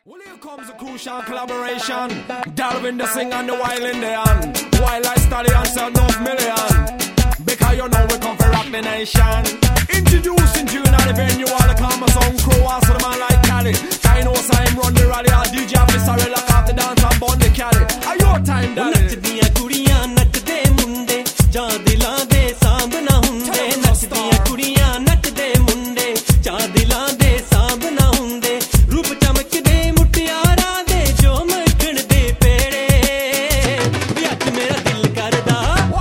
Well, here comes a crucial collaboration. Dalvin the sing and the while in the hand. While I study and sell enough million. Because you know we come for rock the nation. Introducing tune at the venue, all the calm song crew. Also the man like Cali. I know Simon run the rally. Our DJ officer lock off the dance and bun the Cali. Are your time, Daddy? नचदियां कुड़ियां नचदे मुंडे जा दिलां दे सांभ ना हुंदे नचदियां कुड़ियां नचदे मुंडे जा दिलां दे सांभ ना हुंदे रूप चमकदे मुटियारां दे जो मखण दे पेड़े वे अज मेरा दिल करदा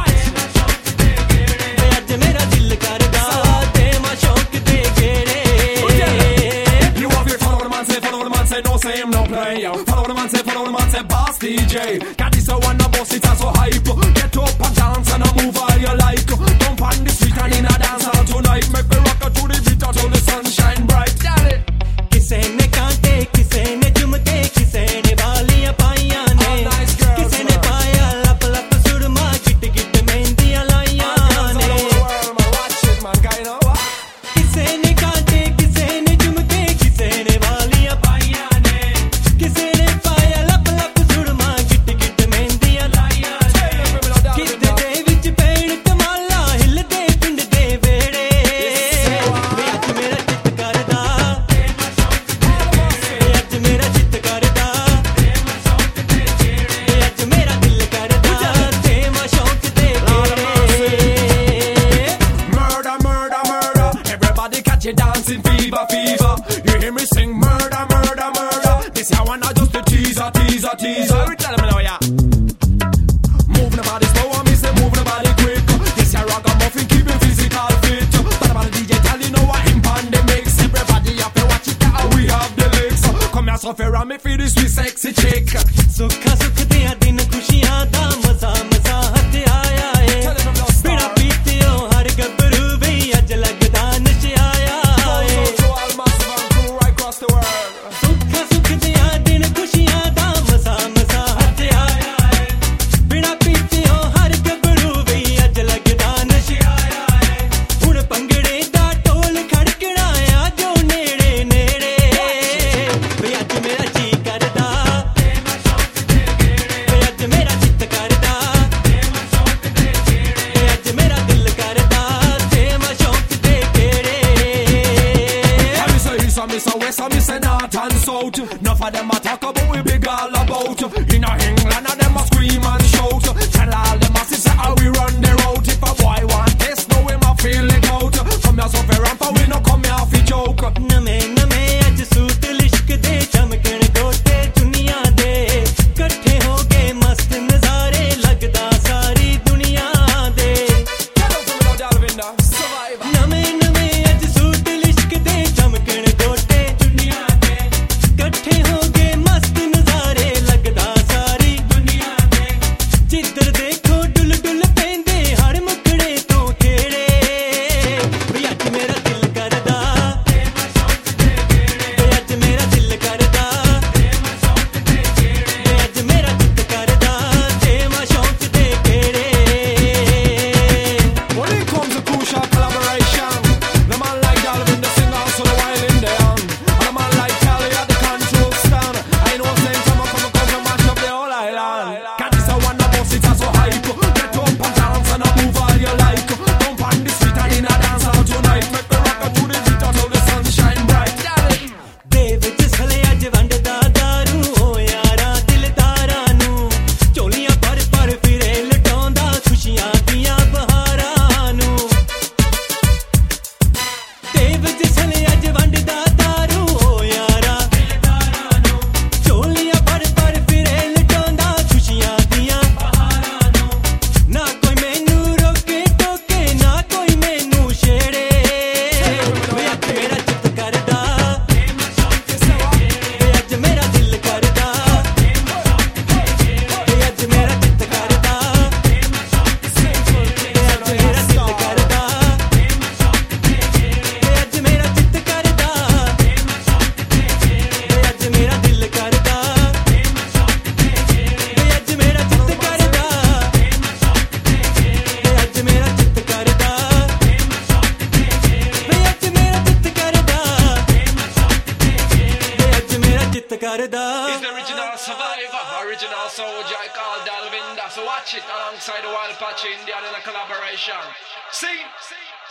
वे अज मेरा दिल करदा ते मां शौक दे गेड़े You have to follow the man say no say him no play. Follow the man say boss DJ. Got this one a boss it so hype. Get up and dance and a move how you like. Jump on the street and in a dance all tonight. Make me rock to the beat till the sun shine bright. Daddy. किसे ने कांटे किसे ने झुमके किसे ने वालियां पाइयां ने किसे ने पाया लप लप सुरमा गिट गिट मेहंदियां लाइयां ने किसे ने कांटे किसे ने झुमके किसे ने वालियां पाइयां ने किसे ने पाया लप लप सुरमा गिट गिट मेहंदियां लाइयां ने किते दे विच पैण कमाला हिलदे पिंड दे वेड़े वे अज मेरा चित करदा अज मेरा चित करदा अज मेरा दिल करदा ते मां शौक दे गेड़े Murder, murder, murder. Everybody catch you dancing fever, fever. You hear me sing murder, murder, murder. This here one not just a teaser, teaser, teaser. We tell them now, yeah. Move the body slow and me say move the body quick. This here ragamuffin keep you physical fit. But about the DJ tell you know what him pan the mix. Everybody have to watch it now. We have the lyrics. Come here, suffer and me feel this sweet sexy chick. सुखा सुख दिया दिन खुशियां दा मजा मजा हथ आया है बिना पीतियो हर गबरू भी अज लगदा नशा आया है So all massive and crew right across the world. सुखा सुख दिया दिन खुशियां दा मजा मजा हथ आया है बिना पीतियो हर गबरू भी अज लगदा नशा आया है हुण पंगड़े दा ढोल खड़कणा आ जो नेड़े नेड़े वे अज मेरा जी करदा वे अज मेरा चित करदा वे अज मेरा दिल करदा ते मां शौक दे गेड़े And me say east and me say west and me say north and south. Enough of them a talk about we big all about. In a England and them a scream and shout. Tell all them masses say how we run the road. If a boy want test, know him a feel it out. Come here so fair and for we no come here fi joke. नमे नमे अज suit लिश्क दे चमकण गोटे दुनिया दे कट्ठे हो गए मस्त नजारे लगदा सारी दुनिया दे Get up from me now, Dalvin, da. Survivor. नमे नमे अज सूट लिश्क दे चमकण गोटे दुनिया दे कट्ठे हो गए मस्त नजारे लगदा सारी दुनिया दे जिधर देखो डुल डुल पैंदे हर मुखड़े तो खेड़े वे अज मेरा दिल करदा ते मां शौक दे करदा He's the original survivor, original soldier I call Dalvinda. So watch it alongside the Wild Patch Indian in a collaboration. See?